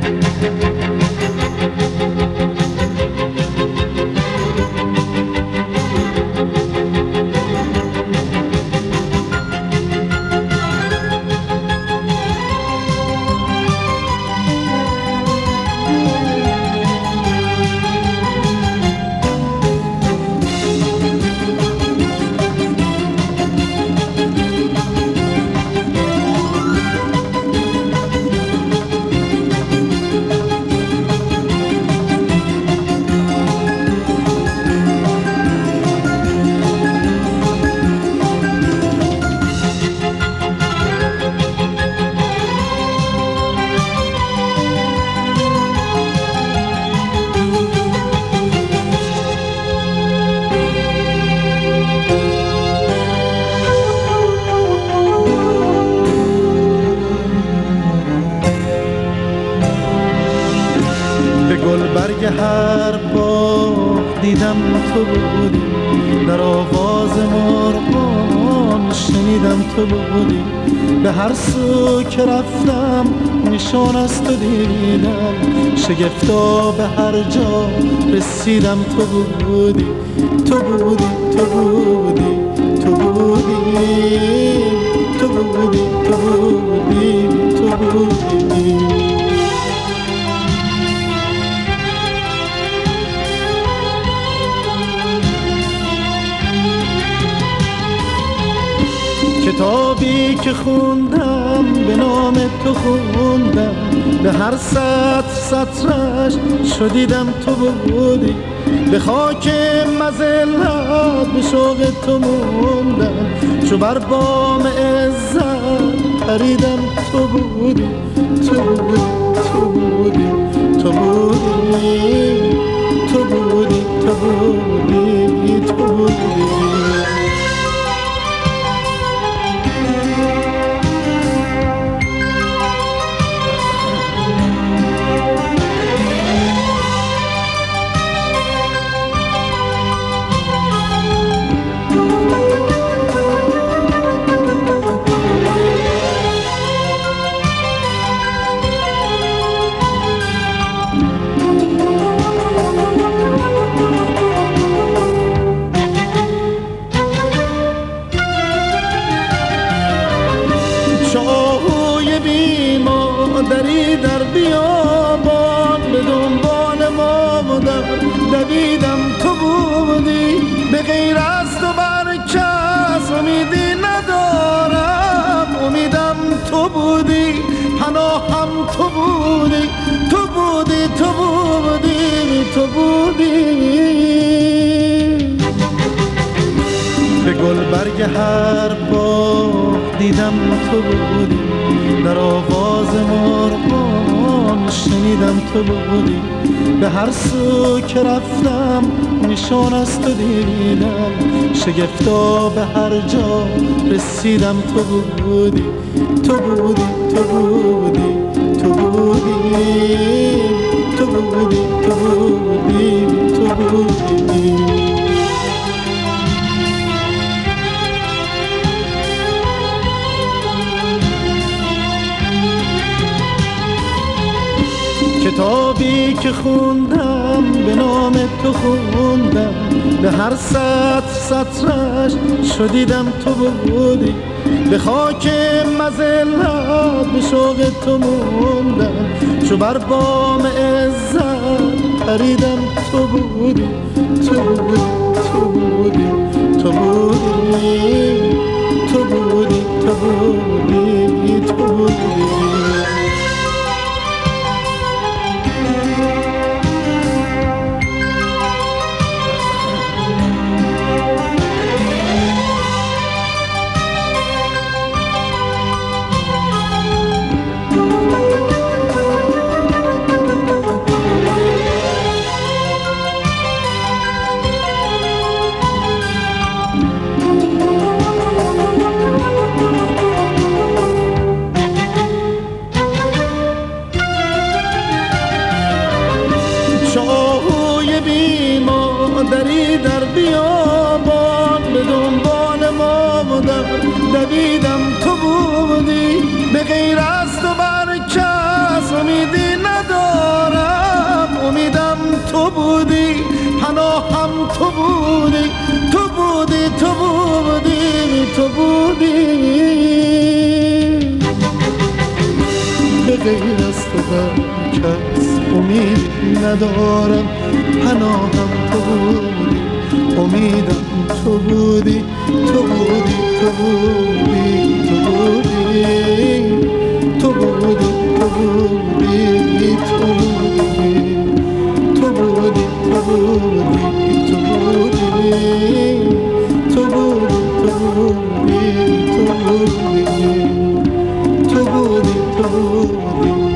برگ هر باغ دیدم تو بودی، در آواز مرغان شنیدم تو بودی، به هر سو که رفتم نشان از تو دیدم، شگفتا به هر جا رسیدم تو بودی، تو بودی، تو بودی، تو بودی، تو بودی، تو بودی، تو بودی. کتابی که خوندم به نام تو خوندم، به هر سطرش شدیدم تو بودی، به خاک مذلت به شوق تو موندم، چو بر بام عزت پریدم تو بودی، تو بودی، تو بودی، تو بودی، تو بودی، تو بودی، تو بودی. دری در بیابان به دنبال ما بودم، دویدم تو بودی، به غیر از تو بر کس امیدی ندارم، امیدم تو بودی، پناهم تو بودی، تو بودی، تو بودی، تو بودی. به گلبرگ هر باغ دیدم تو بودی، در آواز مرغان شنیدم تو بودی، به هر سو که رفتم نشان از تو دیدم، شگفتا به هر جا رسیدم تو بودی، تو بودی، تو بودی، تو بودی، تو بودی، تو بودی، تو بودی. کتابی که خوندم به نام تو خوندم، به هر سطرش شدیدم تو بودی، به خاک مذلت به شوق تو موندم، چو بر بام عزت پریدم تو بودی، تو بودی، تو بودی، تو بودی، تو بودی، تو بودی، تو بودی. دری در بیابان به دنبال ما بودم، دویدم تو بودی، به غیر از تو بر کس امیدی ندارم، از تو بر کس امید ندارم، پناهم تو بودی، امیدم تو بودی، تو بودی، تو بودی، تو بودی، تو بودی، تو بودی، تو بودی، تو بودی، تو بودی، تو بودی، تو بودی، تو بودی، تو بودی، تو بودی، تو بودی.